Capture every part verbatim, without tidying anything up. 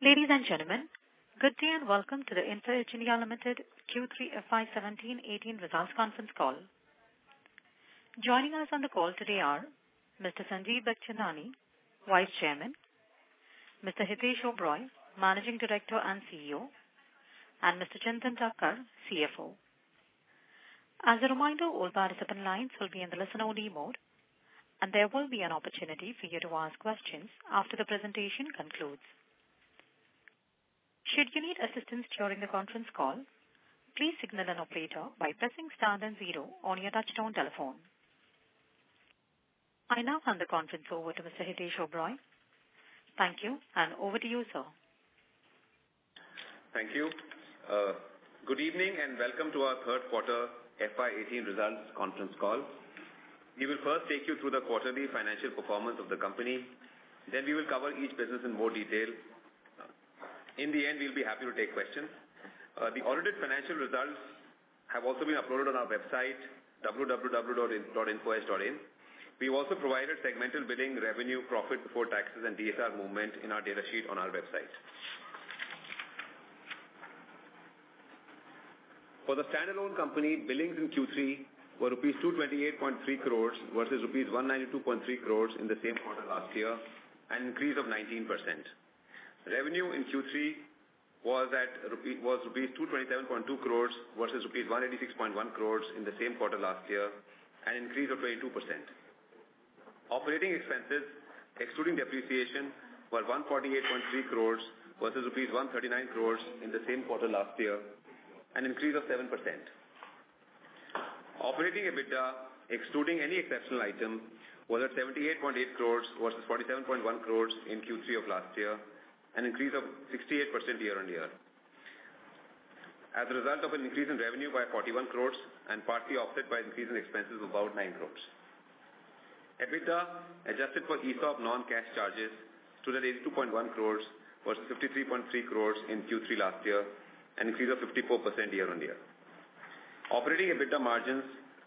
Ladies and gentlemen, good day and welcome to the Info Edge India Limited Q three F Y seventeen eighteen results conference call. Joining us on the call today are Mister Sanjeev Bikhchandani, Vice Chairman, Mister Hitesh Oberoi, Managing Director and C E O, and Mister Chintan Thakkar, C F O. As a reminder, all participant lines will be in the listen-only mode, and there will be an opportunity for you to ask questions after the presentation concludes. Should you need assistance during the conference call, please signal an operator by pressing star then zero on your touchtone telephone. I now hand the conference over to Mister Hitesh Oberoi. Thank you, and over to you, sir. Thank you. Uh, good evening and welcome to our third quarter F Y eighteen results conference call. We will first take you through the quarterly financial performance of the company. Then we will cover each business in more detail. In the end, we'll be happy to take questions. Uh, the audited financial results have also been uploaded on our website, w w w dot info edge dot in. We've also provided segmental billing, revenue, profit before taxes, and D S R movement in our data sheet on our website. For the standalone company, billings in Q three were rupees two hundred twenty-eight point three crores versus rupees one hundred ninety-two point three crores in the same quarter last year, an increase of nineteen percent. Revenue in Q three was at was rupees two hundred twenty-seven point two crores versus rupees one hundred eighty-six point one crores in the same quarter last year, an increase of twenty-two percent. Operating expenses, excluding depreciation, were one hundred forty-eight point three crores versus rupees one hundred thirty-nine crores in the same quarter last year, an increase of seven percent. Operating EBITDA, excluding any exceptional item, was at seventy-eight point eight crores versus forty-seven point one crores in Q three of last year, an increase of sixty-eight percent year-on-year. As a result of an increase in revenue by forty-one crores and partly offset by an increase in expenses of about nine crores. EBITDA, adjusted for E S O P non-cash charges, stood at eighty-two point one crores versus fifty-three point three crores in Q three last year, an increase of fifty-four percent year-on-year. Operating EBITDA margins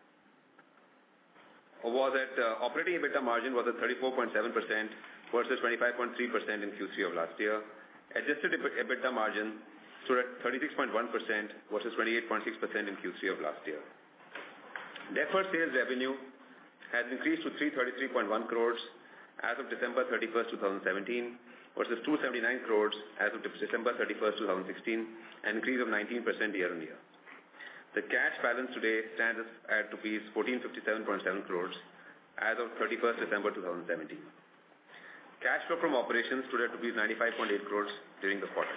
was at uh, operating EBITDA margin was at thirty-four point seven percent versus twenty-five point three percent in Q three of last year. Adjusted EBITDA margin stood at thirty-six point one percent versus twenty-eight point six percent in Q three of last year. Deferred sales revenue has increased to three hundred thirty-three point one crores as of December thirty-first, twenty seventeen versus two hundred seventy-nine crores as of December thirty-first, twenty sixteen, an increase of nineteen percent year-on-year. The cash balance today stands at rupees fourteen fifty-seven point seven crores as of thirty-first December twenty seventeen. Cash flow from operations stood at rupees ninety-five point eight crores during the quarter.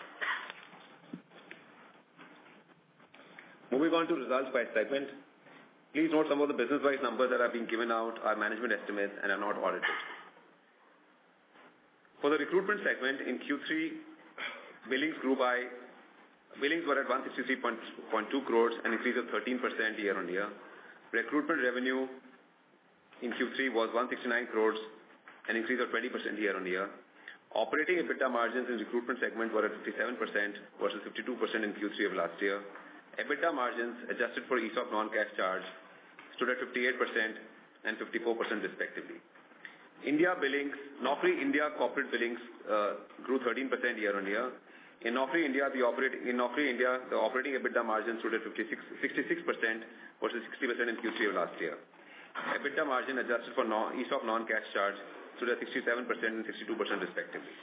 Moving on to results by segment. Please note some of the business-wise numbers that are being given out are management estimates and are not audited. For the recruitment segment, in Q three, billings grew by, billings were at one hundred sixty-three point two crores, an increase of thirteen percent year-on-year. Recruitment revenue in Q three was one hundred sixty-nine crores, an increase of twenty percent year-on-year. Operating EBITDA margins in recruitment segment were at fifty-seven percent versus fifty-two percent in Q three of last year. EBITDA margins adjusted for E S O P non-cash charge stood at fifty-eight percent and fifty-four percent respectively. India billings, Naukri India corporate billings uh, grew thirteen percent year-on-year. In Naukri India, the operating in Naukri India, the operating EBITDA margin stood at sixty-six percent versus sixty percent in Q three of last year. EBITDA margin adjusted for non, E S O P non-cash charge stood at sixty-seven percent and sixty-two percent respectively.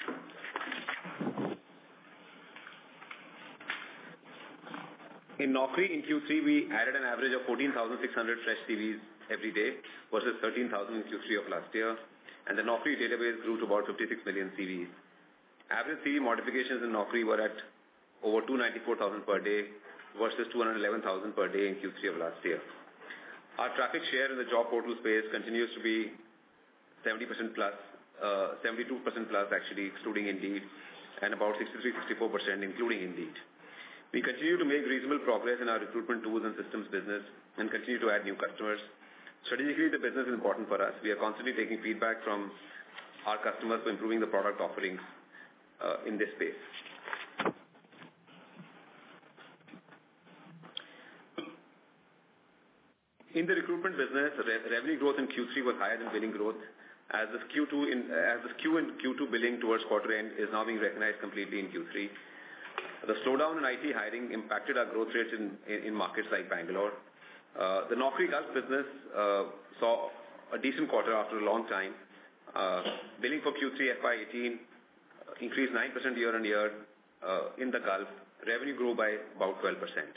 In Naukri, in Q three, we added an average of fourteen thousand six hundred fresh C Vs every day versus thirteen thousand in Q three of last year, and the Naukri database grew to about fifty-six million C Vs. Average C V modifications in Naukri were at over two hundred ninety-four thousand per day versus two hundred eleven thousand per day in Q three of last year. Our traffic share in the job portal space continues to be seventy percent plus, uh, seventy-two percent plus actually, excluding Indeed, and about sixty-three to sixty-four percent including Indeed. We continue to make reasonable progress in our recruitment tools and systems business and continue to add new customers. Strategically, the business is important for us. We are constantly taking feedback from our customers for improving the product offerings uh, in this space. In the recruitment business, re- revenue growth in Q three was higher than billing growth. as the Q two in, as the Q and Q two billing towards quarter end is now being recognized completely in Q three. The slowdown in I T hiring impacted our growth rates in, in, in markets like Bangalore. Uh, the Naukri Gulf business uh, saw a decent quarter after a long time. Uh, billing for Q three F Y eighteen increased nine percent year on year uh, in the Gulf. Revenue grew by about twelve percent.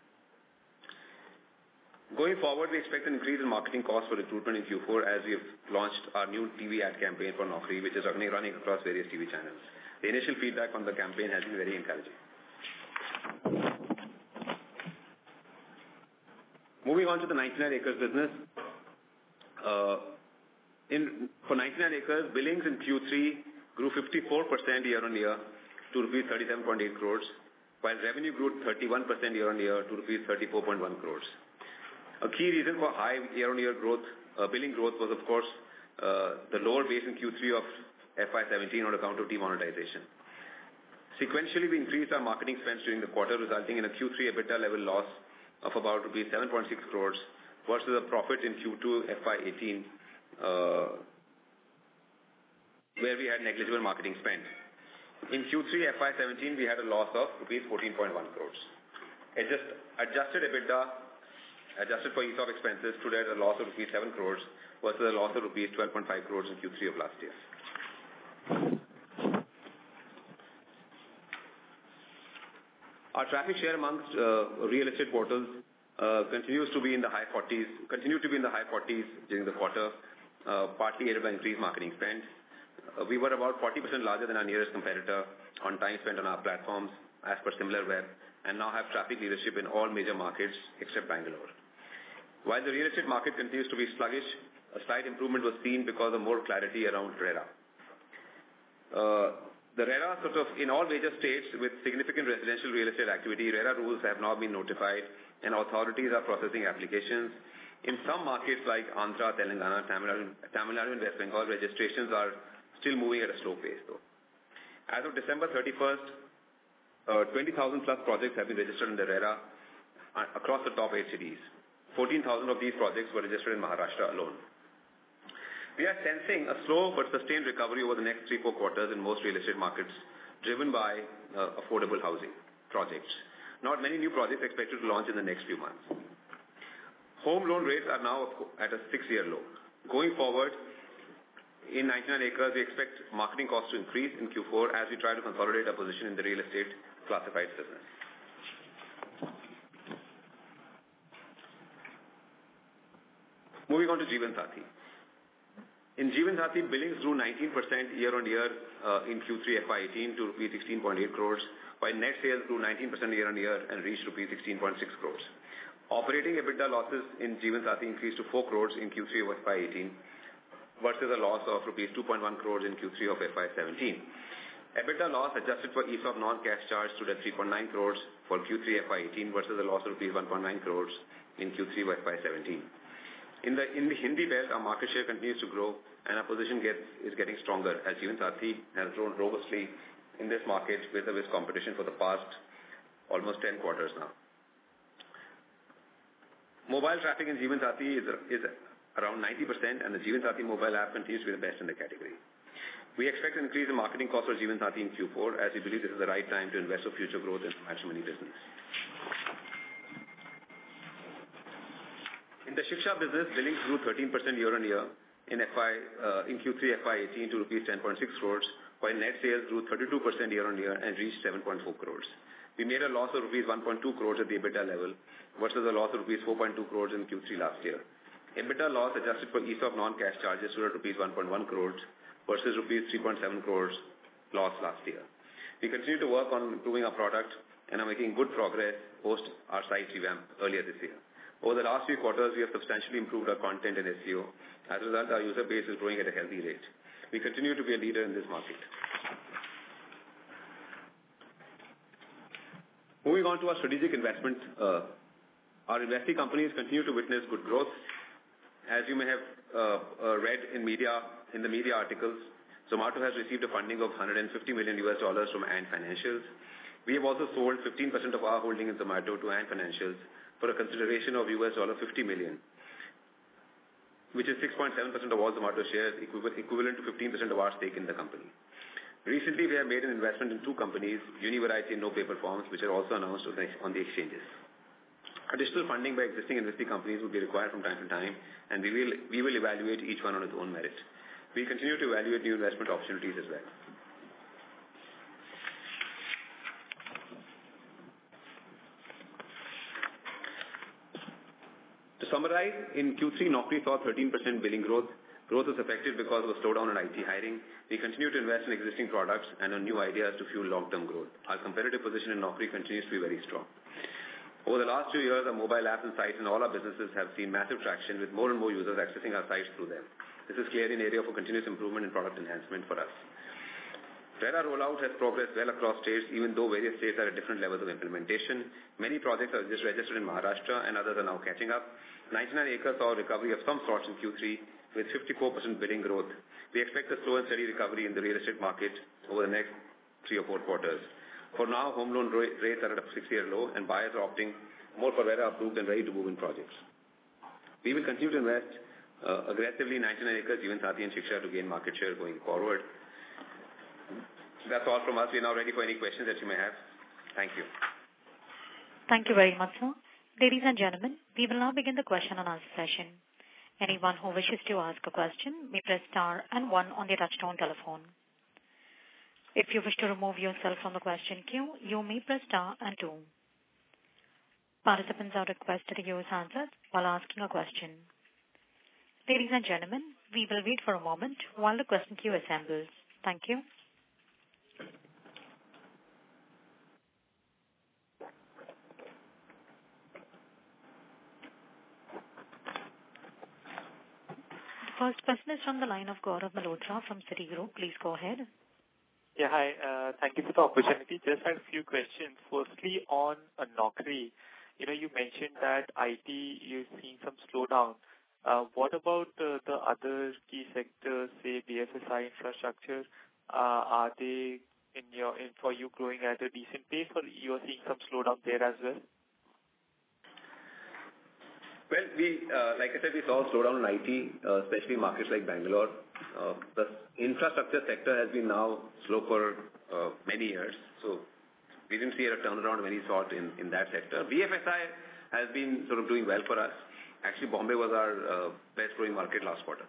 Going forward, we expect an increase in marketing costs for recruitment in Q four as we have launched our new T V ad campaign for Naukri, which is running, running across various T V channels. The initial feedback on the campaign has been very encouraging. Moving on to the ninety-nine acres business. Uh, in, for ninety-nine acres, billings in Q three grew fifty-four percent year on year to rupees thirty-seven point eight crores, while revenue grew thirty-one percent year on year to rupees thirty-four point one crores. A key reason for high year-on-year growth, uh, billing growth was, of course, uh, the lower base in Q three of F Y seventeen on account of demonetization. Sequentially, we increased our marketing spends during the quarter, resulting in a Q three EBITDA level loss of about rupees seven point six crores versus a profit in Q two F Y eighteen, uh, where we had negligible marketing spend. In Q three F Y seventeen, we had a loss of rupees fourteen point one crores. Adjust, adjusted EBITDA, adjusted for E S O P expenses, stood at a loss of rupees seven crores versus a loss of rupees twelve point five crores in Q three of last year. Our traffic share amongst uh, real estate portals uh, continues to be in the high forties, continued to be in the high forties during the quarter, uh, partly aided by increased marketing spend. Uh, we were about forty percent larger than our nearest competitor on time spent on our platforms as per SimilarWeb, and now have traffic leadership in all major markets except Bangalore. While the real estate market continues to be sluggish, a slight improvement was seen because of more clarity around RERA. Uh, the RERA sort of, in all major states with significant residential real estate activity, RERA rules have now been notified and authorities are processing applications. In some markets like Andhra, Telangana, Tamil Nadu, Tamil Nadu and West Bengal, registrations are still moving at a slow pace though. As of December thirty-first, uh, twenty thousand plus projects have been registered in the RERA uh, across the top eight cities. fourteen thousand of these projects were registered in Maharashtra alone. We are sensing a slow but sustained recovery over the next three, four quarters in most real estate markets, driven by uh, affordable housing projects. Not many new projects expected to launch in the next few months. Home loan rates are now at a six-year low. Going forward, in ninety-nine acres, we expect marketing costs to increase in Q four as we try to consolidate our position in the real estate classifieds business. Moving on to Jeevansathi. In Jeevansathi, billings grew nineteen percent year-on-year uh, in Q three F Y eighteen to rupees sixteen point eight crores, while net sales grew nineteen percent year-on-year and reached rupees sixteen point six crores. Operating EBITDA losses in Jeevansathi increased to four crores in Q three of F Y eighteen versus a loss of rupees two point one crores in Q three of F Y seventeen. EBITDA loss adjusted for E S O P non-cash charge stood at three point nine crores for Q three F Y eighteen versus a loss of rupees one point nine crores in Q three of F Y seventeen. In the, in the Hindi belt, our market share continues to grow and our position gets, is getting stronger as Jeevansathi has grown robustly in this market with this competition for the past almost ten quarters now. Mobile traffic in Jeevansathi is, is around ninety percent and the Jeevansathi mobile app continues to be the best in the category. We expect an increase in marketing costs for Jeevansathi in Q four as we believe this is the right time to invest for future growth in the matrimony business. In the Shiksha business, billings grew thirteen percent year-on-year in F Y uh, in Q three F Y eighteen to rupees ten point six crores, while net sales grew thirty-two percent year-on-year and reached seven point four crores. We made a loss of rupees one point two crores at the EBITDA level versus a loss of rupees four point two crores in Q three last year. EBITDA loss adjusted for E S O P non-cash charges stood at rupees one point one crores versus rupees three point seven crores loss last year. We continue to work on improving our product and are making good progress post our site revamp earlier this year. Over the last few quarters, we have substantially improved our content and S E O. As a result, our user base is growing at a healthy rate. We continue to be a leader in this market. Moving on to our strategic investment, uh, our investee companies continue to witness good growth. As you may have uh, uh, read in media, in the media articles, Zomato has received a funding of one hundred fifty million U S dollars from Ant Financials. We have also sold fifteen percent of our holding in Zomato to Ant Financials for a consideration of U S fifty million. which is six point seven percent of all Zomato shares, equivalent to fifteen percent of our stake in the company. Recently, we have made an investment in two companies, Univariety and No Paper Forms, which are also announced on the exchanges. Additional funding by existing investee companies will be required from time to time, and we will, we will evaluate each one on its own merit. We continue to evaluate new investment opportunities as well. To summarize, in Q three, Naukri saw thirteen percent billing growth. Growth was affected because of a slowdown in I T hiring. We continue to invest in existing products and on new ideas to fuel long-term growth. Our competitive position in Naukri continues to be very strong. Over the last two years, our mobile apps and sites in all our businesses have seen massive traction with more and more users accessing our sites through them. This is clearly an area for continuous improvement and product enhancement for us. RERA rollout has progressed well across states, even though various states are at different levels of implementation. Many projects are just registered in Maharashtra and others are now catching up. ninety-nine acres saw a recovery of some sorts in Q three with fifty-four percent billing growth. We expect a slow and steady recovery in the real estate market over the next three or four quarters. For now, home loan rates are at a six-year low and buyers are opting more for RERA approved and ready to move in projects. We will continue to invest uh, aggressively in ninety-nine acres, Jeevansathi and Shiksha to gain market share going forward. That's all from us. We are now ready for any questions that you may have. Thank you. Thank you very much, sir. Ladies and gentlemen, we will now begin the question and answer session. Anyone who wishes to ask a question may press star and one on their touchtone telephone. If you wish to remove yourself from the question queue, you may press star and two. Participants are requested to use handsets while asking a question. Ladies and gentlemen, we will wait for a moment while the question queue assembles. Thank you. The first question is from the line of Gaurav Malhotra from Citigroup. Please go ahead. Yeah, hi. Uh, thank you for the opportunity. Just had a few questions. Firstly, on uh, Naukri, you know, you mentioned that I T, you're seeing some slowdown. Uh, what about uh, the other key sectors, say B F S I infrastructure? Uh, are they in your in for you growing at a decent pace, or you are seeing some slowdown there as well? Well, we, uh, like I said, we saw a slowdown in I T, uh, especially markets like Bangalore. Uh, the infrastructure sector has been now slow for uh, many years, so we didn't see a turnaround of any sort in, in that sector. B F S I has been sort of doing well for us. Actually, Bombay was our uh, best growing market last quarter.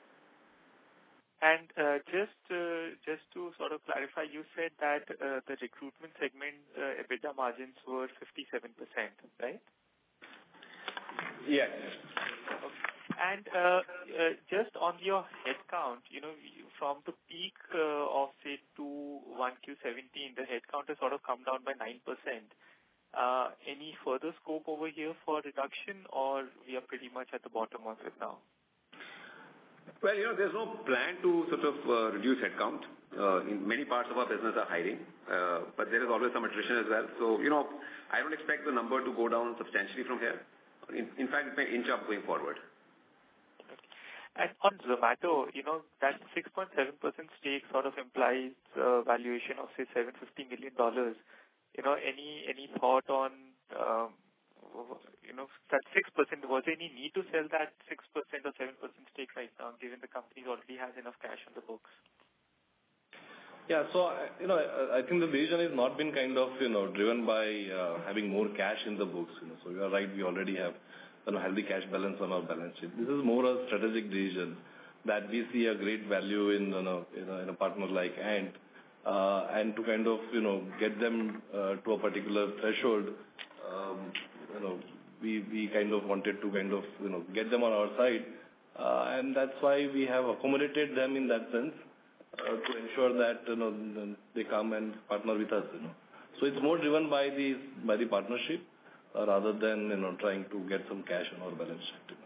And uh, just uh, just to sort of clarify, you said that uh, the recruitment segment uh, EBITDA margins were fifty-seven percent, right? Yes. Okay. And uh, uh, just on your headcount, you know, from the peak uh, of, say, to one Q seventeen, the headcount has sort of come down by nine percent. Uh, any further scope over here for reduction, or we are pretty much at the bottom of it now? Well, you know, there's no plan to sort of uh, reduce headcount. Uh, in many parts of our business are hiring, uh, but there is always some attrition as well. So, you know, I don't expect the number to go down substantially from here. In, in fact, it may inch up going forward. And on Zomato, you know, that six point seven percent stake sort of implies a valuation of, say, seven hundred fifty million dollars. You know, any any thought on, um, you know, that six percent, was there any need to sell that six percent or seven percent stake right now, given the company already has enough cash on the books? Yeah, so, you know, I think the decision has not been kind of, you know, driven by uh, having more cash in the books. You know, so you are right, we already have a healthy cash balance on our balance sheet. This is more a strategic decision that we see a great value in, you know, in a, in a partner like Ant, uh, and to kind of, you know, get them uh, to a particular threshold, um, you know, we, we kind of wanted to kind of, you know, get them on our side, uh, and that's why we have accommodated them in that sense. Uh, to ensure that, you know, they come and partner with us, you know. So it's more driven by the by the partnership uh, rather than, you know, trying to get some cash on our balance sheet. You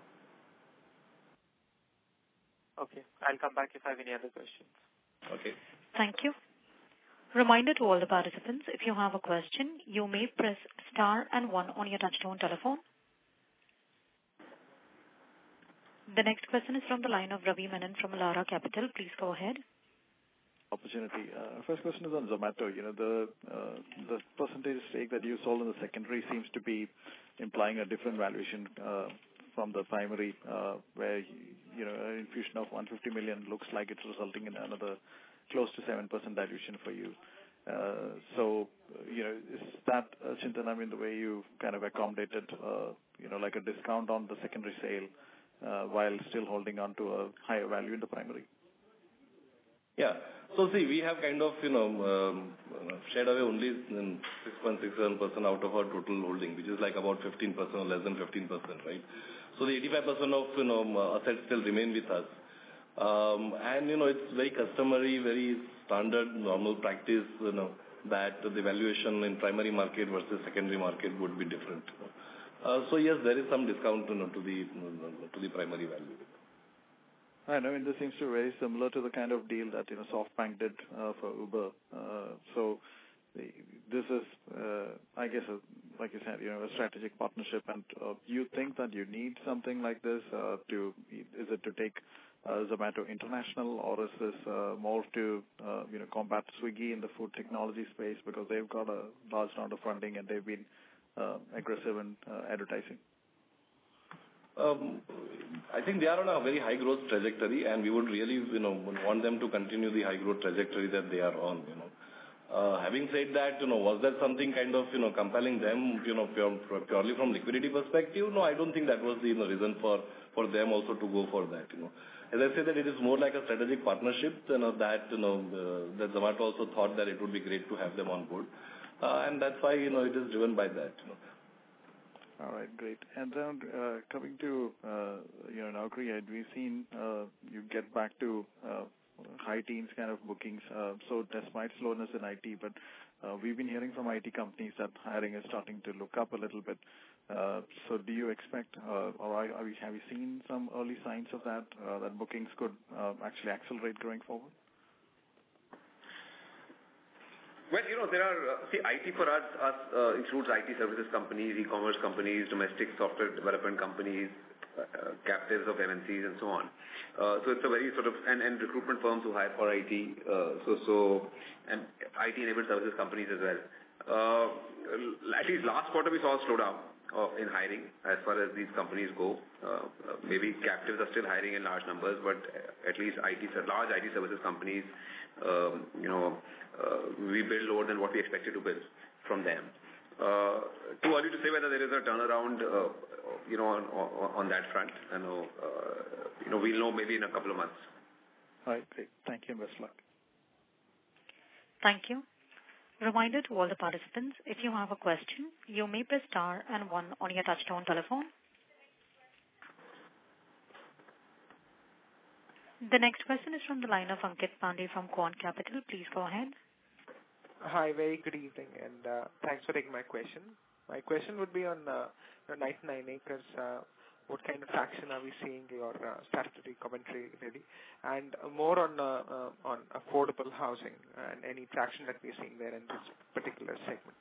know. Okay, I'll come back if I have any other questions. Okay. Thank you. Reminder to all the participants, if you have a question, you may press star and one on your touchtone telephone. The next question is from the line of Ravi Menon from Elara Capital. Please go ahead. Opportunity. Uh, first question is on Zomato. You know, the uh, the percentage stake that you sold in the secondary seems to be implying a different valuation uh, from the primary, uh, where you know, an infusion of one hundred fifty million looks like it's resulting in another close to seven percent dilution for you. Uh, so, you know, is that, uh, Chintan, I mean, the way you kind of accommodated, uh, you know, like a discount on the secondary sale uh, while still holding on to a higher value in the primary? Yeah. So see, we have kind of, you know, um, shared away only six point six seven percent out of our total holding, which is like about fifteen percent or less than fifteen percent, right? So the eighty-five percent of, you know, assets still remain with us. Um, and, you know, it's very customary, very standard, normal practice, you know, that the valuation in primary market versus secondary market would be different. Uh, so yes, there is some discount, you know, to the, to the primary value. I know, and this seems to be very similar to the kind of deal that, you know, SoftBank did uh, for Uber. Uh, so the, this is, uh, I guess, a, like you said, you know, a strategic partnership. And uh, you think that you need something like this uh, to, is it to take uh, Zomato international, or is this uh, more to, uh, you know, combat Swiggy in the food technology space because they've got a large amount of funding and they've been uh, aggressive in uh, advertising? Um, I think they are on a very high growth trajectory, and we would really, you know, want them to continue the high growth trajectory that they are on, you know. Uh, having said that, you know, was there something kind of, you know, compelling them, you know, pure, purely from liquidity perspective? No, I don't think that was the, you know, reason for, for them also to go for that, you know. As I said, that it is more like a strategic partnership, you know, that, you know, uh, that Zomato also thought that it would be great to have them on board. Uh, and that's why, you know, it is driven by that, you know. All right, great. And then uh, coming to, uh, you know, Naukri, we've seen uh, you get back to uh, high teens kind of bookings. Uh, so despite slowness in I T, but uh, we've been hearing from I T companies that hiring is starting to look up a little bit. Uh, so do you expect, uh, or are, are we, have you seen some early signs of that, uh, that bookings could uh, actually accelerate going forward? Well, you know, there are, uh, see, I T for us, us uh, includes I T services companies, e-commerce companies, domestic software development companies, uh, captives of M N Cs and so on. Uh, so it's a very sort of, and, and recruitment firms who hire for I T, uh, so, so, and I T-enabled services companies as well. Uh, at least last quarter we saw a slowdown uh, in hiring as far as these companies go. Uh, uh, maybe captives are still hiring in large numbers, but at least I T, large I T services companies, um, you know, Uh, we build lower than what we expected to build from them. Uh, too early to say whether there is a turnaround, uh, you know, on, on, on that front. I know, uh, you know, we'll know maybe in a couple of months. All right, great. Thank you and best luck. Thank you. Reminder to all the participants, if you have a question, you may press star and one on your touchtone telephone. The next question is from the line of Ankit Pandey from Quant Capital. Please go ahead. Hi, very good evening, and uh, thanks for taking my question. My question would be on uh, ninety-nine acres. Uh, what kind of traction are we seeing your uh, statutory commentary really, and uh, more on uh, uh, on affordable housing and any traction that we're seeing there in this particular segment?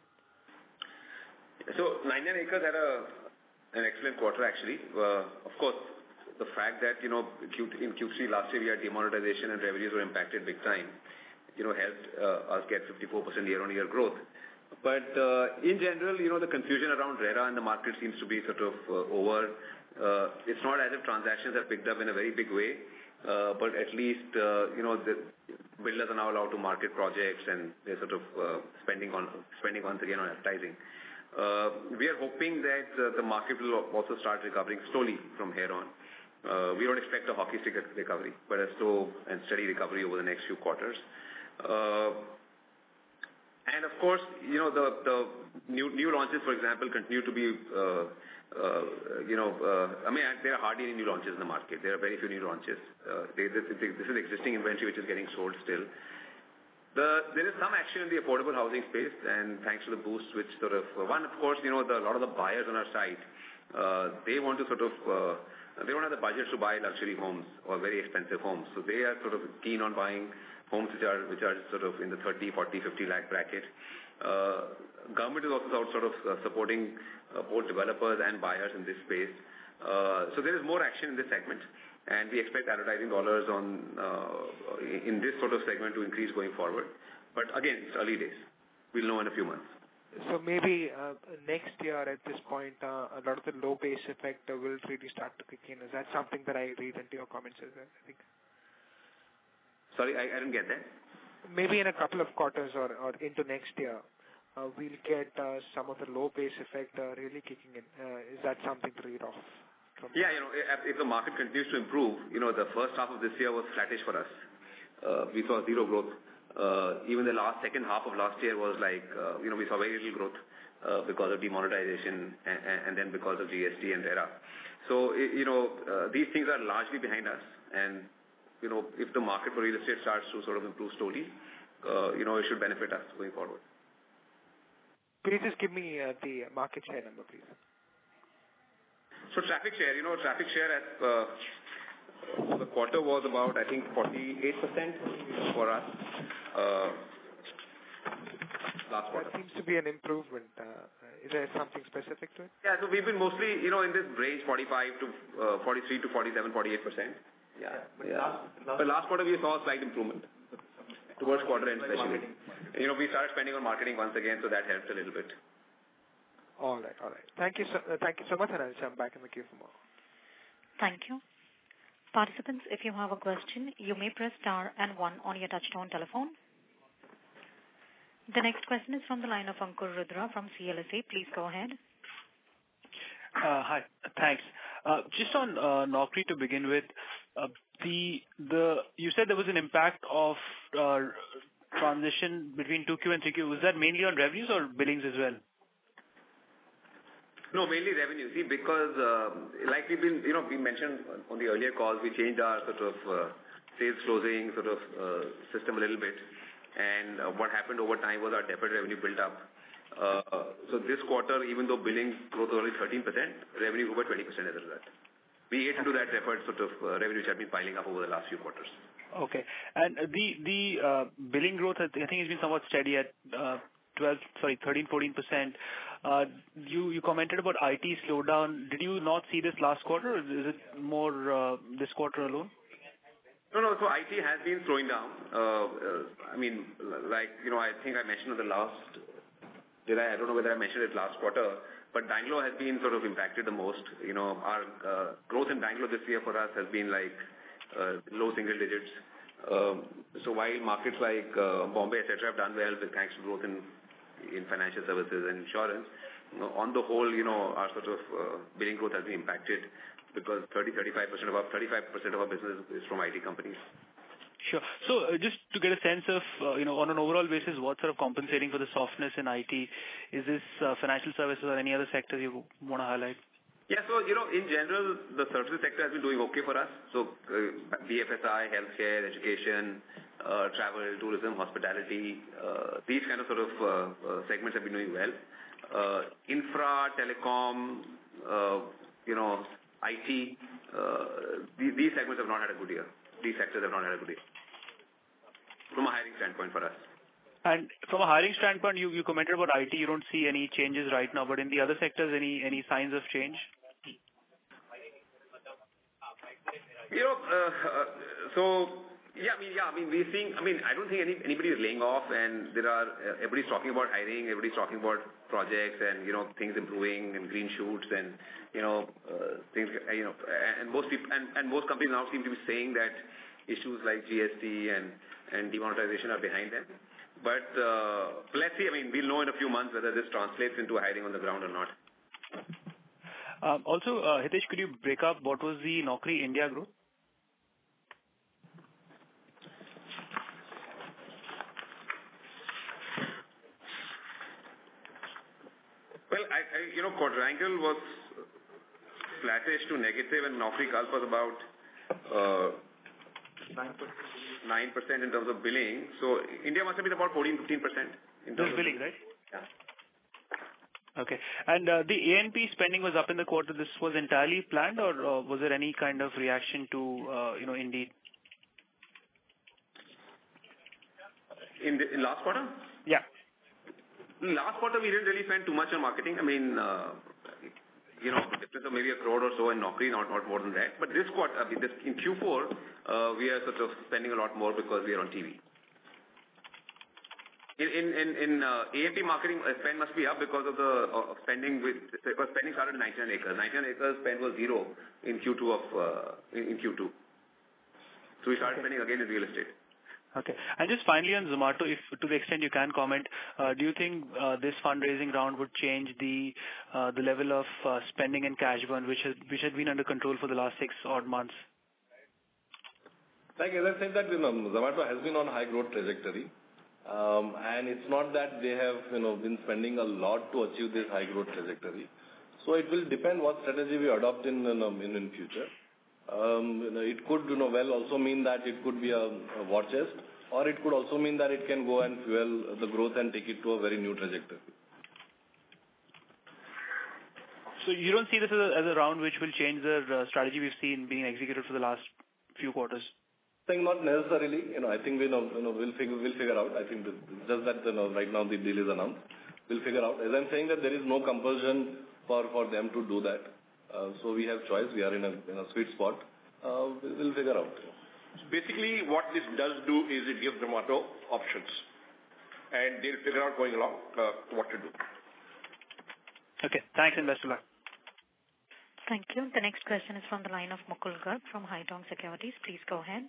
So ninety-nine acres had a an excellent quarter actually. Uh, of course, the fact that, you know, Q, in Q three last year we had demonetization and revenues were impacted big time, you know, helped uh, us get fifty-four percent year-on-year growth. But uh, in general, you know, the confusion around RERA in the market seems to be sort of uh, over. Uh, it's not as if transactions have picked up in a very big way, uh, but at least, uh, you know, the builders are now allowed to market projects and they're sort of uh, spending on spending once again on advertising. Uh, we are hoping that uh, the market will also start recovering slowly from here on. Uh, we don't expect a hockey stick recovery, but a slow and steady recovery over the next few quarters. Uh, and of course, you know, the, the new new launches, for example, continue to be, uh, uh, you know, uh, I mean, there are hardly any new launches in the market. There are very few new launches. Uh, they, this, this is existing inventory which is getting sold still. The, there is some action in the affordable housing space, and thanks to the boost, which sort of, uh, one, of course, you know, the, a lot of the buyers on our site, uh, they want to sort of, uh, they don't have the budget to buy luxury homes or very expensive homes. So they are sort of keen on buying homes which are which are sort of in the thirty, forty, fifty lakh bracket. Uh, government is also sort of uh, supporting uh, both developers and buyers in this space. Uh, so there is more action in this segment, and we expect advertising dollars on uh, in this sort of segment to increase going forward. But again, it's early days. We'll know in a few months. So maybe uh, next year at this point, uh, a lot of the low base effect uh, will really start to kick in. Is that something that I read into your comments as well? I think. Sorry, I, I didn't get that. Maybe in a couple of quarters or, or into next year, uh, we'll get uh, some of the low base effect uh, really kicking in. Uh, is that something to read off? From yeah, you know, if, if the market continues to improve, you know, the first half of this year was flattish for us. Uh, we saw zero growth. Uh, even the last second half of last year was like, uh, you know, we saw very little growth uh, because of demonetization and, and then because of G S T and RERA. So, you know, uh, these things are largely behind us. And, you know, if the market for real estate starts to sort of improve slowly, uh, you know, it should benefit us going forward. Could you just give me uh, the market share number, please? So traffic share, you know, traffic share at uh, the quarter was about, I think, forty-eight percent for us uh, last quarter. That seems to be an improvement. Uh, is there something specific to it? Yeah, so we've been mostly, you know, in this range, forty-five to uh, forty-three to forty-seven, forty-eight percent. Yeah. But, yeah. Last, last but last quarter we saw a slight improvement towards quarter end especially. You know, we started spending on marketing once again, so that helped a little bit. All right, all right. Thank you so, uh, thank you so much, and I'll jump back in the queue for more. Thank you. Participants, if you have a question, you may press star and one on your touchtone telephone. The next question is from the line of Ankur Rudra from C L S A. Please go ahead. Uh, hi, thanks. Uh, just on uh, Naukri to begin with, uh, the the you said there was an impact of uh, transition between two Q and three Q. Was that mainly on revenues or billings as well? No, mainly revenue. See, because uh, like we've been, you know, we mentioned on the earlier calls, we changed our sort of uh, sales closing sort of uh, system a little bit. And uh, what happened over time was our deferred revenue built up. Uh, so this quarter, even though billing growth was only thirteen percent, revenue grew by twenty percent as a result. We ate into that deferred sort of uh, revenue which had been piling up over the last few quarters. Okay. And the the uh, billing growth, I think, has been somewhat steady at uh, twelve, sorry, thirteen, fourteen percent. Uh, you you commented about I T slowdown. Did you not see this last quarter, or is it more uh, this quarter alone? No, no. So I T has been slowing down. Uh, uh, I mean, like, you know, I think I mentioned on the last, did I? I don't know whether I mentioned it last quarter, but Bangalore has been sort of impacted the most. You know, our uh, growth in Bangalore this year for us has been like uh, low single digits. Um, so while markets like uh, Bombay, et cetera, have done well with thanks to growth in in financial services and insurance, you know, on the whole, you know, our sort of uh, billing growth has been impacted because thirty, thirty-five percent of our thirty-five percent of our business is from I T companies. Sure. So uh, just to get a sense of, uh, you know, on an overall basis, what sort of compensating for the softness in I T? Is this uh, financial services or any other sectors you want to highlight? Yeah, so, you know, in general, the services sector has been doing okay for us. So, uh, B F S I, healthcare, education, uh, travel, tourism, hospitality, uh, these kind of sort of uh, uh, segments have been doing well. Uh, infra, telecom, uh, you know, I T, uh, these, these segments have not had a good year. These sectors have not had a good year from a hiring standpoint for us. And from a hiring standpoint, you, you commented about I T, you don't see any changes right now, but in the other sectors, any, any signs of change? You know, uh, uh, so, yeah, I mean, yeah, I mean, we're seeing, I mean, I don't think any, anybody is laying off, and there are, uh, everybody's talking about hiring, everybody's talking about projects and, you know, things improving and green shoots and, you know, uh, things, uh, you know, and most people, and, and most companies now seem to be saying that issues like G S T and, and demonetization are behind them. But uh, let's see, I mean, we'll know in a few months whether this translates into hiring on the ground or not. Um, also, uh, Hitesh, could you break up what was the Naukri India growth? Well, I, I, you know, Quadrangle was flattish to negative, and Naukri Gulf was about uh, nine percent in terms of billing. So India must have been about fourteen, fifteen percent in terms of billing, right? Yeah. Okay. And uh, the A N P spending was up in the quarter. This was entirely planned, or uh, was there any kind of reaction to, uh, you know, Indeed? In, the, in last quarter? Yeah. In last quarter, we didn't really spend too much on marketing. I mean, uh, you know, difference of maybe a crore or so in Naukri, not, not more than that. But this quarter, I mean, this, in Q four, uh, we are sort of spending a lot more because we are on T V. In in in uh, A and P marketing uh, spend must be up because of the uh, spending with because spending started at ninety-nine acres. ninety-nine acres spend was zero in Q two of uh, in, in Q two. So we started Okay. spending again in real estate. Okay. And just finally on Zomato, if to the extent you can comment, uh, do you think uh, this fundraising round would change the uh, the level of uh, spending and cash burn, which has which has been under control for the last six odd months? Like as I said that, you know, Zomato has been on high growth trajectory. Um, and it's not that they have, you know, been spending a lot to achieve this high growth trajectory. So it will depend what strategy we adopt in, in, in, in future. Um, you know, it could, you know, well also mean that it could be a, a war chest, or it could also mean that it can go and fuel the growth and take it to a very new trajectory. So you don't see this as a, as a round which will change the uh, strategy we've seen being executed for the last few quarters? I think not necessarily. You know, I think we know, you know, we'll figure, we'll figure out. I think the, just that, you know, right now the deal is announced. We'll figure out. As I'm saying that there is no compulsion for, for them to do that. Uh, so we have choice. We are in a, in a sweet spot. Uh, we'll, we'll figure out. Basically, what this does do is it gives Zomato options. And they'll figure out going along uh, what to do. Okay. Thanks and best of luck. Thank you. The next question is from the line of Mukul Garg from Haitong Securities. Please go ahead.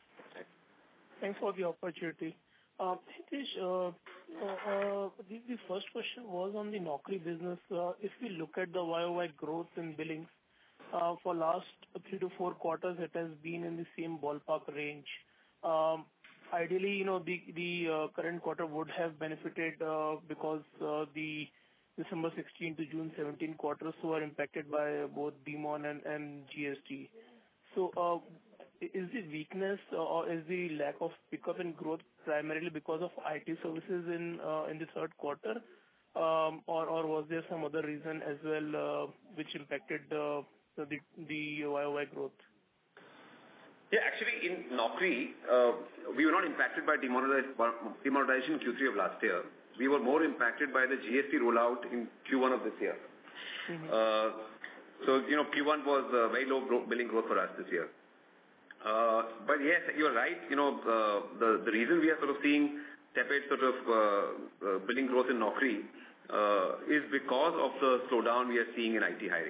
Thanks for the opportunity. Uh, Hitesh, uh, uh, the, the first question was on the Naukri business. Uh, if we look at the Y O Y growth in billings, uh, for last three to four quarters, it has been in the same ballpark range. Um, ideally, you know, the, the uh, current quarter would have benefited uh, because uh, the December sixteenth to June seventeenth quarters were impacted by both demon and, and G S T. So, uh, is the weakness or is the lack of pickup in growth primarily because of I T services in uh, in the third quarter, um, or or was there some other reason as well uh, which impacted uh, the the Y O Y growth? Yeah, actually in Naukri, uh, we were not impacted by demonetization in Q three of last year. We were more impacted by the G S T rollout in Q one of this year. Mm-hmm. uh, so, you know, Q one was uh, very low growth, billing growth for us this year. Uh, but yes, you're right. You know, uh, the, the reason we are sort of seeing tepid sort of uh, uh, billing growth in Naukri uh, is because of the slowdown we are seeing in I T hiring.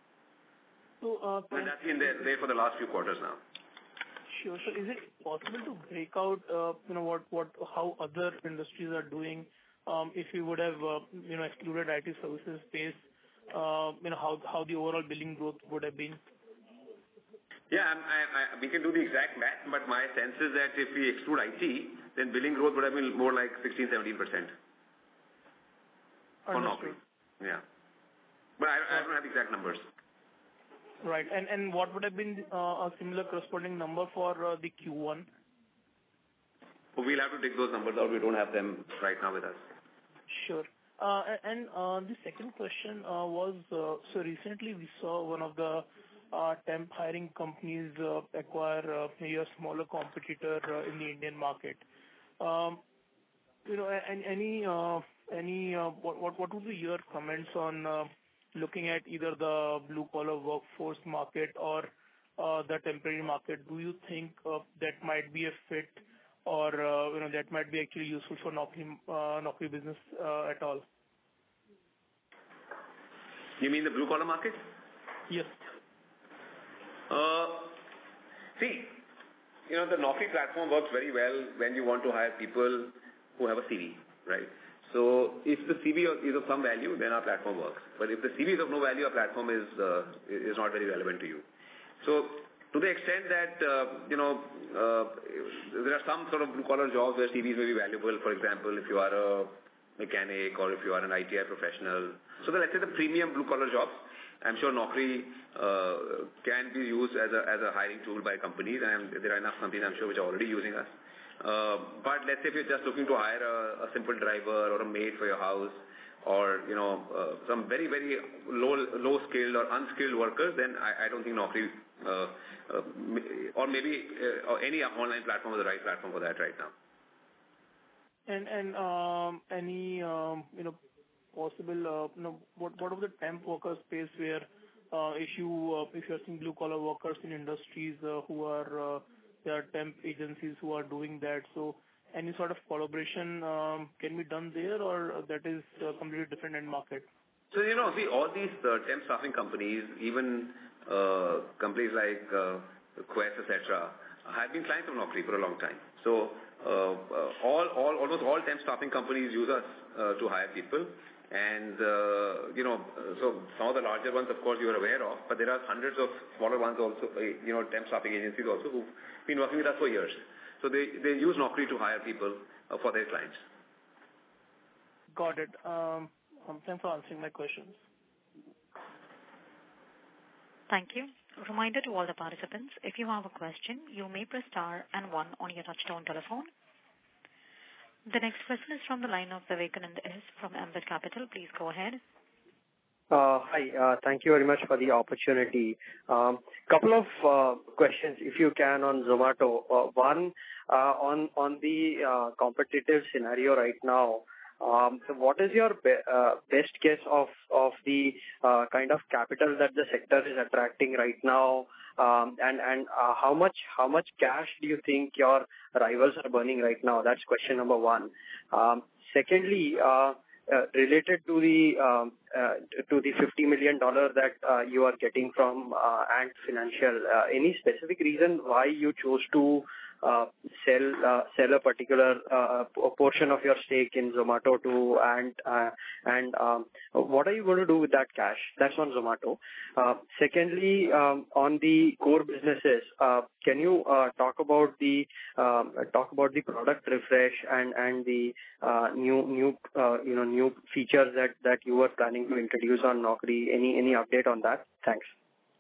So, uh, and that's been there, there for the last few quarters now. Sure. So is it possible to break out, uh, you know, what, what, how other industries are doing? Um, if you would have, uh, you know, excluded I T services space, uh, you know, how, how the overall billing growth would have been? Yeah, I, I, we can do the exact math, but my sense is that if we exclude I T, then billing growth would have been more like sixteen, seventeen percent. For Naukri. Yeah. But I, I don't have exact numbers. Right. And and what would have been uh, a similar corresponding number for uh, the Q one? We'll have to take those numbers out. We don't have them right now with us. Sure. Uh, and uh, the second question uh, was, uh, so recently we saw one of the uh, temp hiring companies uh, acquire uh, maybe a smaller competitor uh, in the Indian market. Um, you know, any any uh, any uh, what what what would be your comments on uh, looking at either the blue-collar workforce market or uh, the temporary market? Do you think uh, that might be a fit or, uh, you know, that might be actually useful for Naukri, uh, Naukri business uh, at all? You mean the blue-collar market? Yes. Uh, see, you know, the Naukri platform works very well when you want to hire people who have a C V, right? So if the C V is of some value, then our platform works. But if the C V is of no value, our platform is uh, is not very relevant to you. So to the extent that, uh, you know, uh, there are some sort of blue-collar jobs where C Vs may be valuable. For example, if you are a mechanic or if you are an I T I professional. So then let's say the premium blue-collar jobs, I'm sure Naukri uh, can be used as a, as a hiring tool by companies, and there are enough companies, I'm sure, which are already using us. Uh, but let's say if you're just looking to hire a, a simple driver or a maid for your house, or, you know, uh, some very, very low, low skilled or unskilled workers, then I, I don't think Naukri, uh, uh, or maybe uh, or any online platform is the right platform for that right now. And, and um, any, um, you know, possible, uh, you know, what, what of the temp worker space where uh, if you, uh, if you're seeing blue collar workers in industries uh, who are, uh, there are temp agencies who are doing that. So any sort of collaboration um, can be done there, or that is a completely different end market? So, you know, see, all these uh, temp staffing companies, even uh, companies like uh, Quest, et cetera, have been clients of Naukri for a long time. So, uh, uh, all, all, almost all temp staffing companies use us uh, to hire people. And, uh, you know, so some of the larger ones, of course, you are aware of, but there are hundreds of smaller ones also, uh, you know, temp staffing agencies also who've been working with us for years. So they, they use Naukri to hire people uh, for their clients. Got it. Um, um, thanks for answering my questions. Thank you. A reminder to all the participants, if you have a question, you may press star and one on your touchtone telephone. The next question is from the line of Vivekanand S. from Ambit Capital. Please go ahead. Uh, hi, uh, thank you very much for the opportunity. Um, couple of uh, questions, if you can, on Zomato. Uh, one, uh, on on the uh, competitive scenario right now. Um, so what is your be- uh, best guess of of the uh, kind of capital that the sector is attracting right now, um, and and uh, how much how much cash do you think your rivals are burning right now? That's question number one. Um, secondly, uh, uh, related to the um, uh, to the fifty million dollars that uh, you are getting from uh, Ant Financial, uh, any specific reason why you chose to Uh, sell uh, sell a particular uh, portion of your stake in Zomato to and uh, and um, what are you going to do with that cash? That's on Zomato. Uh, secondly, um, on the core businesses, uh, can you uh, talk about the um, talk about the product refresh and and the uh, new new uh, you know new features that that you were planning to introduce on Naukri? Any any update on that? Thanks.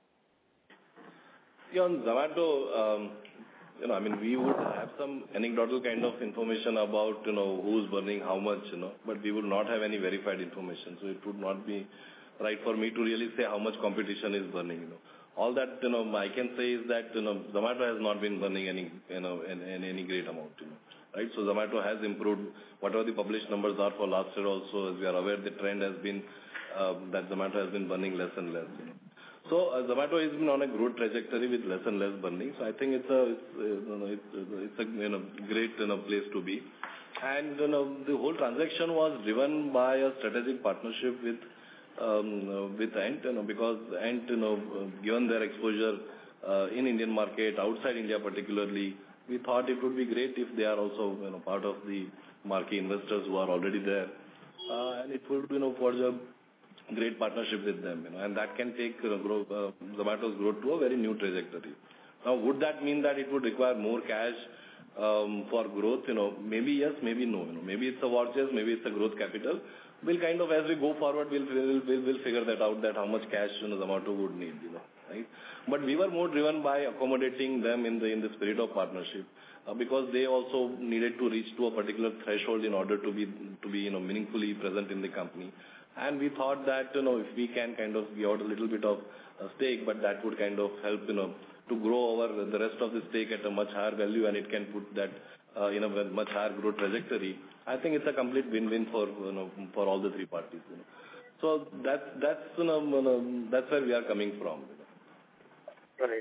Yeah, on Zomato. Um, You know, I mean, we would have some anecdotal kind of information about, you know, who's burning how much, you know, but we would not have any verified information. So it would not be right for me to really say how much competition is burning, you know. All that, you know, I can say is that, you know, Zomato has not been burning any, you know, in, in any great amount, you know, right? So Zomato has improved. Whatever the published numbers are for last year also, as we are aware, the trend has been um, that Zomato has been burning less and less, you know. So uh, Zomato has been on a growth trajectory with less and less burning. So I think it's a it's, uh, you know, it's, it's a you know great you know place to be, and you know the whole transaction was driven by a strategic partnership with um, uh, with Ant, you know because Ant you know given their exposure uh, in Indian market, outside India particularly, we thought it would be great if they are also you know part of the marquee investors who are already there, uh, and it would you know forge a great partnership with them, you know, and that can take uh, grow, uh, Zomato's growth to a very new trajectory. Now, would that mean that it would require more cash um, for growth? You know, maybe yes, maybe no. You know, maybe it's a war chest, maybe it's a growth capital. We'll kind of, as we go forward, we'll we'll we'll, we'll figure that out, that how much cash you know Zomato would need, you know, right? But we were more driven by accommodating them in the in the spirit of partnership, uh, because they also needed to reach to a particular threshold in order to be to be you know meaningfully present in the company. And we thought that, you know, if we can kind of give out a little bit of a stake, but that would kind of help, you know, to grow over the rest of the stake at a much higher value, and it can put that uh, in a much higher growth trajectory. I think it's a complete win-win for, you know, for all the three parties, you know. So that's, that's, you know, you know that's where we are coming from. You know. Right.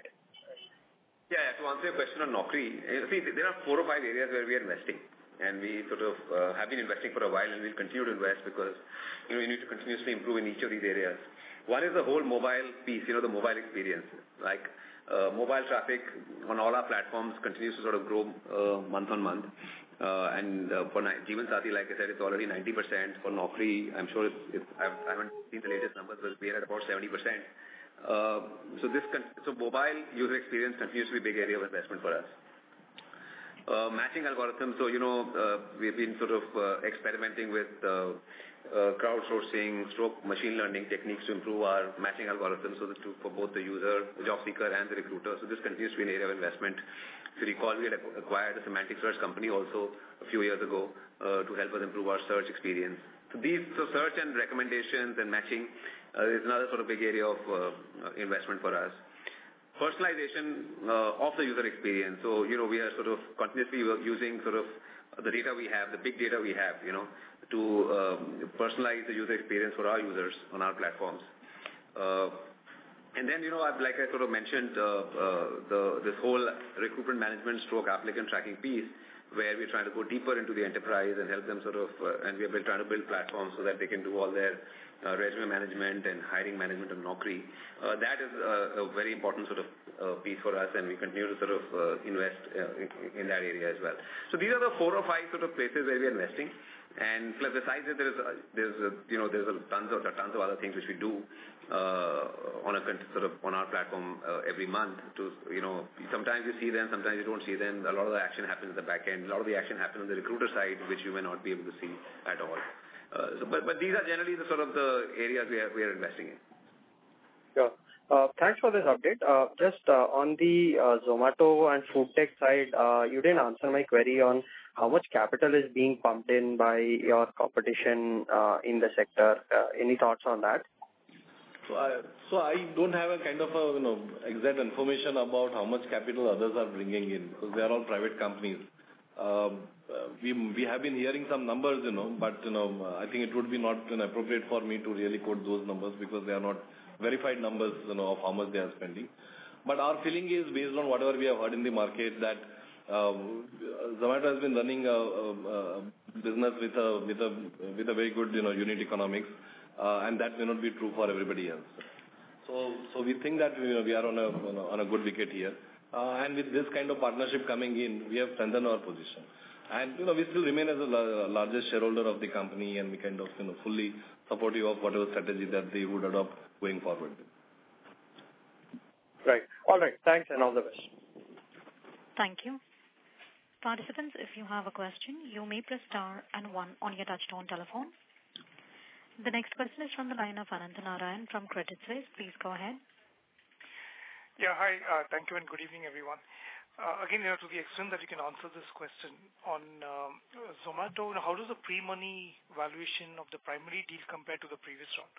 Yeah, to answer your question on Naukri, see, there are four or five areas where we are investing. And we sort of uh, have been investing for a while, and we'll continue to invest because, you know, you need to continuously improve in each of these areas. One is the whole mobile piece, you know, the mobile experience. Like uh, mobile traffic on all our platforms continues to sort of grow uh, month on month. Uh, and uh, for Jeevansathi, like I said, it's already ninety percent. For Naukri, I'm sure it's, it's, I've, I haven't seen the latest numbers, but we're at about seventy percent. Uh, so this, con- so mobile user experience continues to be a big area of investment for us. Uh, matching algorithms, so, you know, uh, we've been sort of uh, experimenting with uh, uh, crowdsourcing, stroke machine learning techniques to improve our matching algorithms so that to, for both the user, the job seeker, and the recruiter. So this continues to be an area of investment. If you recall, we had acquired a semantic search company also a few years ago uh, to help us improve our search experience. So these, so search and recommendations and matching uh, is another sort of big area of uh, investment for us. Personalization uh, of the user experience. So, you know, we are sort of continuously using sort of the data we have, the big data we have, you know, to um, personalize the user experience for our users on our platforms. Uh, and then, you know, like I sort of mentioned, uh, uh, the this whole recruitment management stroke applicant tracking piece, where we're trying to go deeper into the enterprise and help them sort of, uh, and we're trying to build platforms so that they can do all their uh, resume management and hiring management on Naukri. Uh, that is uh, a very important sort of uh, piece for us, and we continue to sort of uh, invest uh, in, in that area as well. So these are the four or five sort of places where we are investing. And plus, besides it, there is a, there's a, you know there's a tons of tons of other things which we do uh, on a sort of on our platform uh, every month. To you know, sometimes you see them, sometimes you don't see them. A lot of the action happens at the back end. A lot of the action happens on the recruiter side, which you may not be able to see at all. Uh, so, but but these are generally the sort of the areas we are we are investing in. Sure. Uh, Thanks for this update. Uh, Just uh, on the uh, Zomato and food tech side, uh, you didn't answer my query on how much capital is being pumped in by your competition uh, in the sector. Uh, Any thoughts on that? So I, so I don't have a kind of a, you know, exact information about how much capital others are bringing in, because they are all private companies. Um, uh, we we have been hearing some numbers, you know, but you know, I think it would be not you know, appropriate for me to really quote those numbers because they are not verified numbers, you know, of how much they are spending. But our feeling is, based on whatever we have heard in the market, that um, Zomato has been running a, a, a business with a with a with a very good, you know, unit economics, uh, and that may not be true for everybody else. So so we think that you know, we are on a on a, on a good wicket here. Uh, and with this kind of partnership coming in, we have strengthened our position. And, you know, we still remain as the la- largest shareholder of the company, and we kind of, you know, fully supportive of whatever strategy that they would adopt going forward. Right. All right. Thanks and all the best. Thank you. Participants, if you have a question, you may press star and one on your touchtone telephone. The next question is from the line of Anant Narayan from Credit Suisse. Please go ahead. Yeah, hi. Uh, thank you and good evening, everyone. Uh, again, you know, to the extent that you can answer this question on um, Zomato, how does the pre-money valuation of the primary deal compare to the previous round?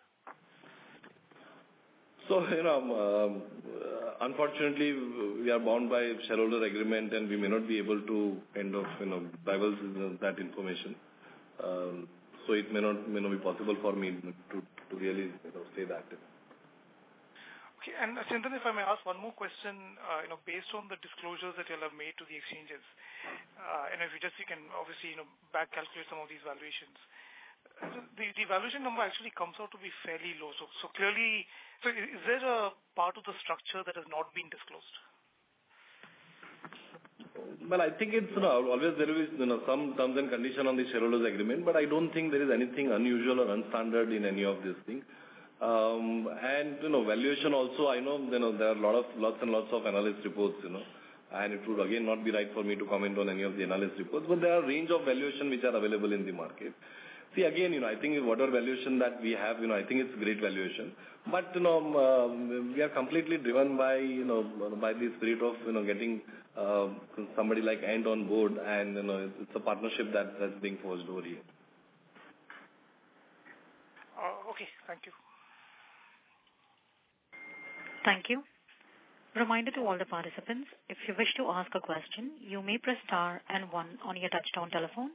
So, you know, um, uh, unfortunately, we are bound by shareholder agreement, and we may not be able to kind of, you know, divulge that information. Um, so it may not may not be possible for me to to really, you know, say that. Okay, and uh, Chintan, if I may ask one more question, uh, you know, based on the disclosures that you all have made to the exchanges, uh, and if you just, you can obviously, you know, back calculate some of these valuations, uh, the, the valuation number actually comes out to be fairly low. So, so clearly, so is there a part of the structure that has not been disclosed? Well, I think it's, you know, always there is, you know, some terms and condition on the shareholders agreement, but I don't think there is anything unusual or unstandard in any of these things. Um, and, you know, valuation also, I know, you know, there are a lot of, lots and lots of analyst reports, you know, and it would again not be right for me to comment on any of the analyst reports, but there are a range of valuation which are available in the market. See, again, you know, I think whatever valuation that we have, you know, I think it's great valuation, but, you know, um, we are completely driven by, you know, by the spirit of, you know, getting uh, somebody like Ant on board, and, you know, it's a partnership that, that's being forged over here. Uh, okay, thank you. Thank you. Reminder to all the participants, if you wish to ask a question, you may press star and one on your touchtone telephone.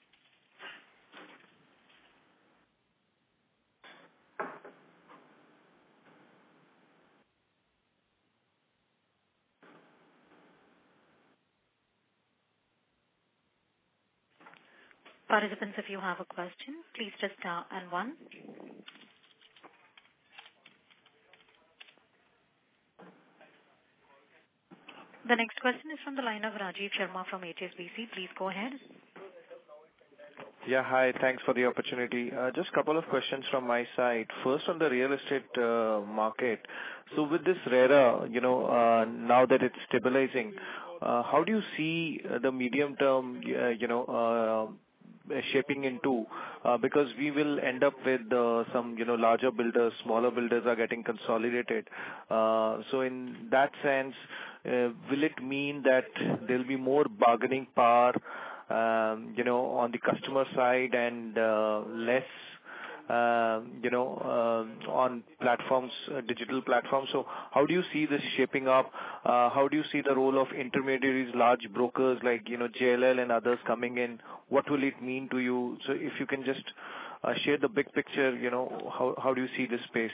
Participants, if you have a question, please press star and one. The next question is from the line of Rajiv Sharma from H S B C. Please go ahead. Yeah, hi. Thanks for the opportunity. Uh, just a couple of questions from my side. First, on the real estate uh, market. So with this RERA, you know, uh, now that it's stabilizing, uh, how do you see uh, the medium term, uh, you know, uh, shaping into, uh, because we will end up with uh, some, you know, larger builders, smaller builders are getting consolidated. Uh, so in that sense, uh, will it mean that there will be more bargaining power, um, you know, on the customer side and uh, less, uh, you know, uh, on platforms, uh, digital platforms? So how do you see this shaping up? Uh, how do you see the role of intermediaries, large brokers like, you know, J L L and others coming in? What will it mean to you? So if you can just uh, share the big picture, you know, how, how do you see this space?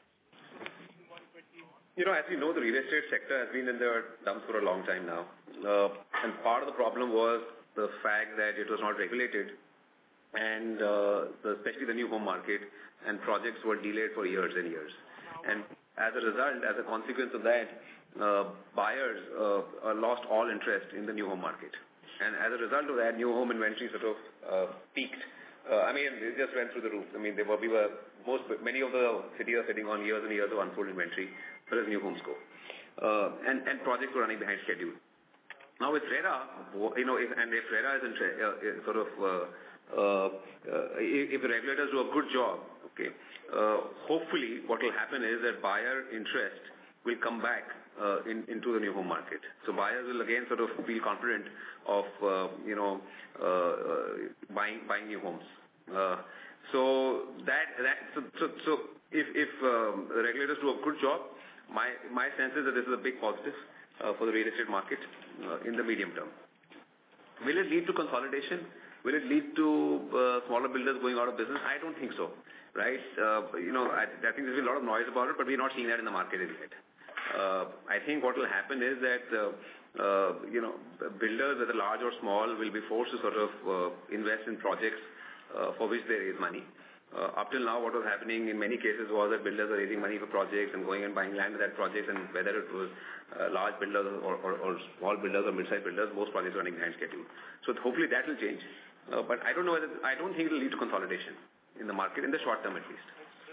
You know, as you know, the real estate sector has been in the dumps for a long time now. Uh, and part of the problem was the fact that it was not regulated, and uh, the, especially the new home market, and projects were delayed for years and years. And as a result, as a consequence of that, uh, buyers uh, lost all interest in the new home market. And as a result of that, new home inventory sort of uh, peaked. Uh, I mean, it just went through the roof. I mean, they were, we were, most, many of the cities are sitting on years and years of unsold inventory, as far as new homes go. Uh, and, and projects were running behind schedule. Now with RERA, you know, if, and if RERA is in, uh, sort of, uh, uh, uh, if, if the regulators do a good job, okay, uh, hopefully what will happen is that buyer interest will come back uh, in, into the new home market. So buyers will again sort of feel confident of, uh, you know, uh, uh, buying buying new homes. Uh, so that that so so, so if if um, the regulators do a good job, my my sense is that this is a big positive uh, for the real estate market uh, in the medium term. Will it lead to consolidation? Will it lead to uh, smaller builders going out of business? I don't think so, right? Uh, you know, I, I think there's been a lot of noise about it, but we're not seeing that in the market yet. Uh, I think what will happen is that, uh, uh, you know, builders, whether large or small, will be forced to sort of uh, invest in projects uh, for which they raise money. Uh, up till now, what was happening in many cases was that builders were raising money for projects and going and buying land with that project, and whether it was uh, large builders or, or, or small builders or mid-sized builders, most projects are running behind schedule. So hopefully that will change. Uh, but I don't know whether, I don't think it will lead to consolidation in the market, in the short term at least.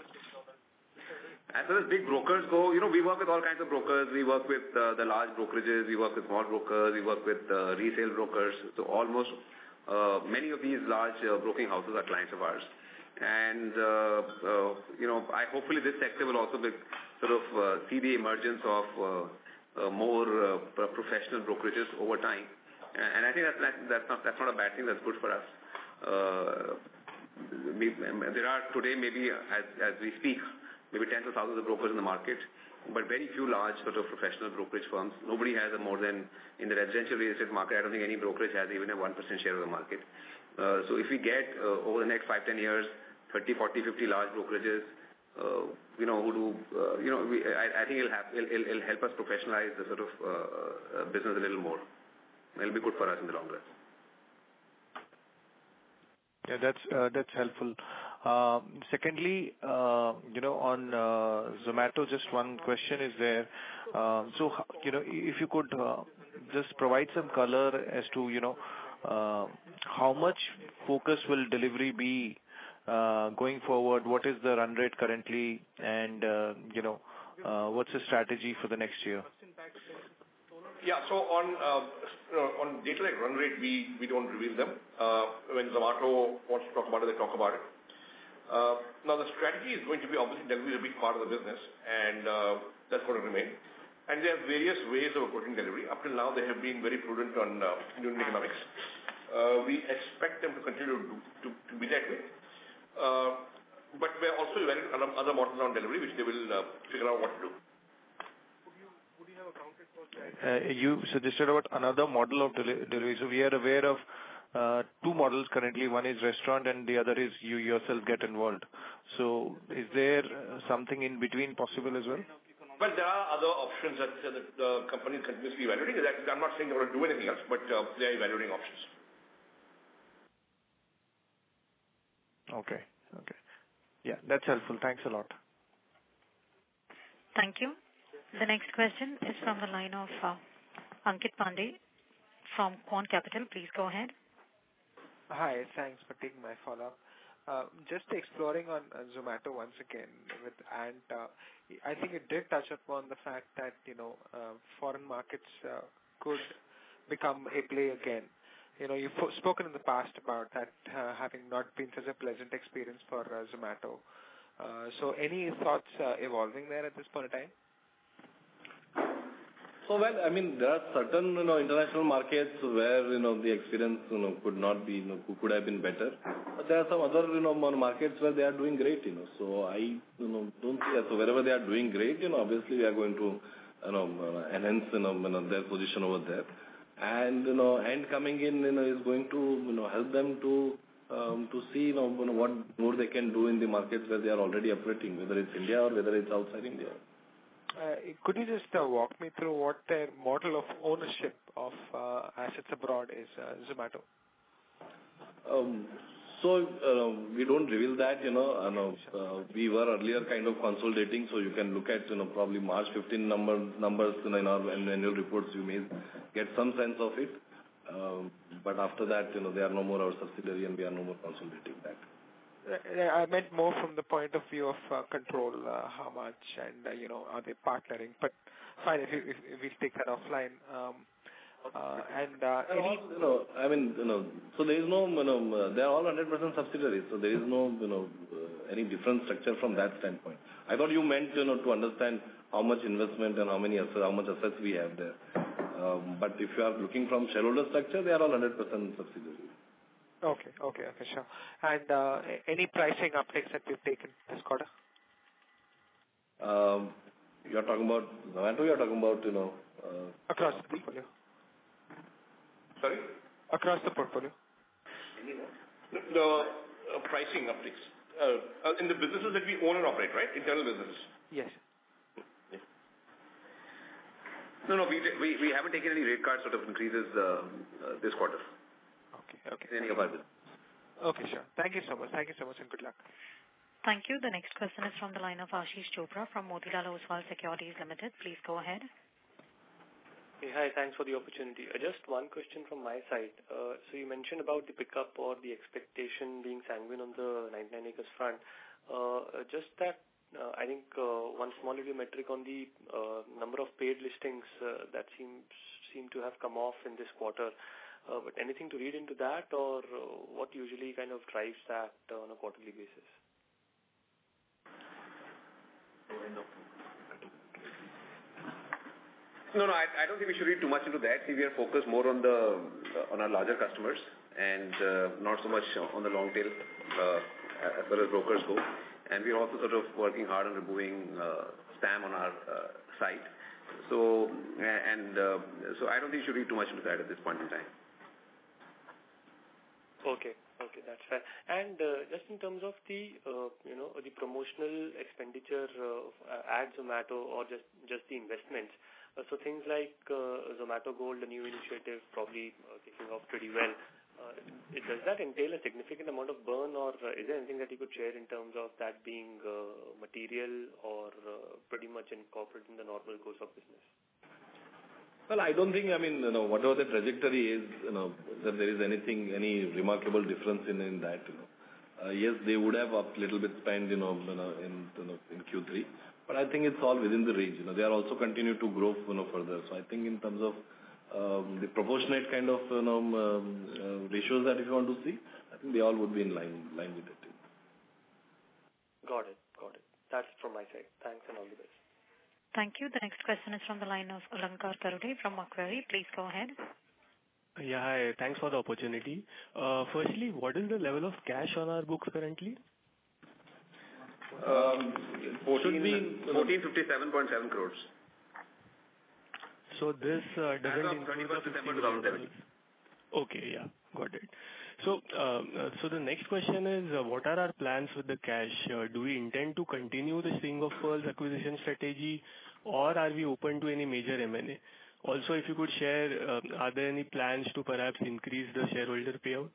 As far as big brokers go, you know, we work with all kinds of brokers. We work with uh, the large brokerages, we work with small brokers, we work with uh, resale brokers. So almost uh, many of these large uh, broking houses are clients of ours. And, uh, uh, you know, I hopefully this sector will also be, sort of uh, see the emergence of uh, uh, more uh, professional brokerages over time. And I think that's, that's, not, that's not a bad thing, that's good for us. Uh, we, there are today maybe, as, as we speak, maybe tens of thousands of brokers in the market, but very few large sort of professional brokerage firms. Nobody has a more than, in the residential real estate market, I don't think any brokerage has even a one percent share of the market. Uh, so if we get, uh, over the next five, ten years, thirty, forty, fifty large brokerages, uh, you know, who do, uh, you know, we, I, I think it'll, have, it'll, it'll, it'll help us professionalize the sort of uh, uh, business a little more. It'll be good for us in the long run. Yeah, that's uh, that's helpful. Uh, secondly, uh, you know, on uh, Zomato, just one question is there. Uh, so, you know, if you could uh, just provide some color as to, you know, uh, how much focus will delivery be uh, going forward? What is the run rate currently? And, uh, you know, uh, what's the strategy for the next year? Yeah, so on uh, on data like run rate, we, we don't reveal them. Uh, when Zomato wants to talk about it, they talk about it. Uh, now, the strategy is going to be, obviously, delivery is a big part of the business, and uh, that's going to remain. And there are various ways of approaching delivery. Up till now, they have been very prudent on uh, unit economics. Uh, we expect them to continue to, to, to be that way. Uh, but we're also evaluating other models on delivery, which they will uh, figure out what to do. Uh, you suggested about another model of deli- delivery. So we are aware of uh, two models currently. One is restaurant and the other is you yourself get involved. So is there uh, something in between possible as well? Well, there are other options that uh, the, the company is continuously evaluating. That, I'm not saying they're going to do anything else, but uh, they are evaluating options. Okay. Okay. Yeah, that's helpful. Thanks a lot. Thank you. The next question is from the line of uh, Ankit Pandey from Quant Capital. Please go ahead. Hi, thanks for taking my follow-up. Uh, just exploring on uh, Zomato once again with Ant, uh, I think it did touch upon the fact that, you know, uh, foreign markets uh, could become a play again. You know, you've spoken in the past about that uh, having not been such a pleasant experience for uh, Zomato. Uh, so any thoughts uh, evolving there at this point in time? So, well, I mean, there are certain, you know, international markets where, you know, the experience, you know, could not be, you know, could have been better. But there are some other, you know, markets where they are doing great, you know. So I, you know, don't see that. So wherever they are doing great, you know, obviously we are going to, you know, enhance, you know, you know their position over there. And, you know, and coming in, you know, is going to, you know, help them to, um, to see, you know, you know, what more they can do in the markets where they are already operating, whether it's India or whether it's outside India. uh, could you just uh, walk me through what their model of ownership of uh, assets abroad is, uh, Zomato? Um, so uh, we don't reveal that, you know. Uh, no, uh, we were earlier kind of consolidating, so you can look at, you know, probably March fifteenth number, numbers you know, in our annual reports. You may get some sense of it. Um, but after that, you know, they are no more our subsidiary and we are no more consolidating that. I meant more from the point of view of uh, control, uh, how much and, uh, you know, are they partnering? But fine, if, you, if, if we take that offline. Um, uh, and uh, any... You know, I mean, you know, so there is no, you know, uh, they are all one hundred percent subsidiaries, so there is no, you know, uh, any different structure from that standpoint. I thought you meant, you know, to understand how much investment and how many assets, how much assets we have there. Um, but if you are looking from shareholder structure, they are all one hundred percent subsidiaries. Okay, okay, okay, sure. And uh, any pricing updates that we've taken this quarter? Um, you are talking about Zomato, you are talking about, you know... Uh, Across the portfolio. Sorry? Across the portfolio. The, the uh, pricing updates. Uh, uh, in the businesses that we own and operate, right? Internal businesses. Yes. No, no, we, we, we haven't taken any rate card sort of increases uh, uh, this quarter. Okay, okay. Any of our business. Okay, sure. Thank you so much. Thank you so much and good luck. Thank you. The next question is from the line of Ashish Chopra from Motilal Oswal Securities Limited. Please go ahead. Hey, hi, thanks for the opportunity. Uh, just one question from my side. Uh, so you mentioned about the pickup or the expectation being sanguine on the ninety-nine acres front. Uh, just that, uh, I think uh, one small little metric on the uh, number of paid listings uh, that seems seem to have come off in this quarter. Uh, but anything to read into that, or uh, what usually kind of drives that uh, on a quarterly basis? No, no, I, I don't think we should read too much into that. See, we are focused more on the uh, on our larger customers and uh, not so much on the long tail uh, as far as brokers go. And we're also sort of working hard on removing uh, spam on our uh, site. So, and uh, so I don't think you should read too much into that at this point in time. Okay. Okay, that's fair. And uh, just in terms of the, uh, you know, the promotional expenditure uh, at Zomato or just, just the investments, uh, so things like uh, Zomato Gold, a new initiative, probably uh, kicking off pretty well. Uh, does that entail a significant amount of burn, or uh, is there anything that you could share in terms of that being uh, material or uh, pretty much incorporated in the normal course of business? Well, I don't think, I mean, you know, whatever the trajectory is, you know, that there is anything, any remarkable difference in, in that, you know. Uh, yes, they would have up little bit spend, you know, you know, in, you know, in Q three, but I think it's all within the range, you know. They are also continue to grow, you know, further. So I think in terms of um, the proportionate kind of, you know, um, uh, ratios that if you want to see, I think they all would be in line, line with it. Got it, got it. That's it from my side. Thanks and all the best. Thank you. The next question is from the line of Alankar Karude from Macquarie. Please go ahead. Yeah, hi. Thanks for the opportunity. Uh, firstly, what is the level of cash on our books currently? Um, fourteen fifty-seven point seven crores. So this uh, doesn't As of include thirty-first the December twenty seventeen. Okay, yeah, got it. So, uh, uh, so the next question is, uh, what are our plans with the cash? Uh, do we intend to continue the string of pearls acquisition strategy, or are we open to any major M and A? Also, if you could share, uh, are there any plans to perhaps increase the shareholder payout?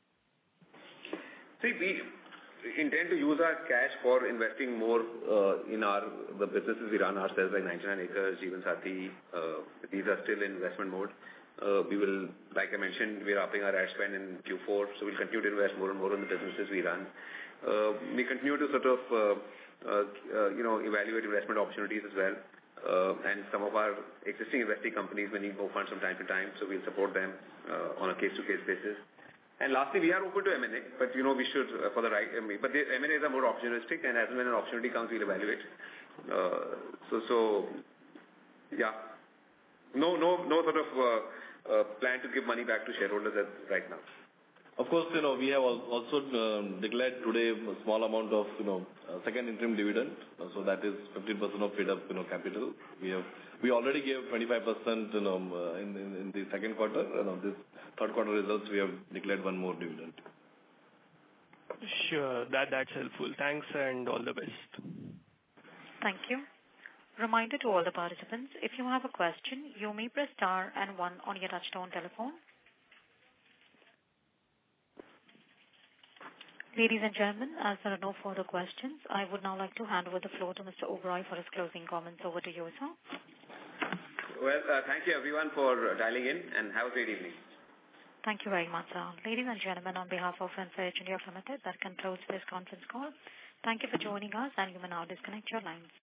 See, we intend to use our cash for investing more uh, in our the businesses we run ourselves, like ninety-nine acres, Jeevansathi. Uh, these are still in investment mode. Uh, we will, like I mentioned, we are upping our ad spend in Q four, so we'll continue to invest more and more in the businesses we run. Uh, we continue to sort of, uh, uh, uh, you know, evaluate investment opportunities as well. Uh, and some of our existing investing companies may need more funds from time to time, so we'll support them uh, on a case-to-case basis. And lastly, we are open to M and A, but you know, we should uh, for the right. I mean, but the M and As are more opportunistic, and as and when an opportunity comes, we'll evaluate. Uh, so, so, yeah, no, no, no sort of uh, uh, plan to give money back to shareholders at, right now. Of course, you know, we have also um, declared today a small amount of, you know, uh, second interim dividend. Uh, so that is fifteen percent of paid up, you know, capital. We have, we already gave twenty-five percent, you know, uh, in, in, in the second quarter. You know, this third quarter results, we have declared one more dividend. Sure, that that's helpful. Thanks and all the best. Thank you. Reminder to all the participants, if you have a question, you may press star and one on your touchtone telephone. Ladies and gentlemen, as there are no further questions, I would now like to hand over the floor to Mister Oberoi for his closing comments. Over to you, sir. Well, uh, thank you everyone for dialing in and have a great evening. Thank you very much, sir. Ladies and gentlemen, on behalf of Info Edge India Limited, that concludes this conference call. Thank you for joining us, and you may now disconnect your lines.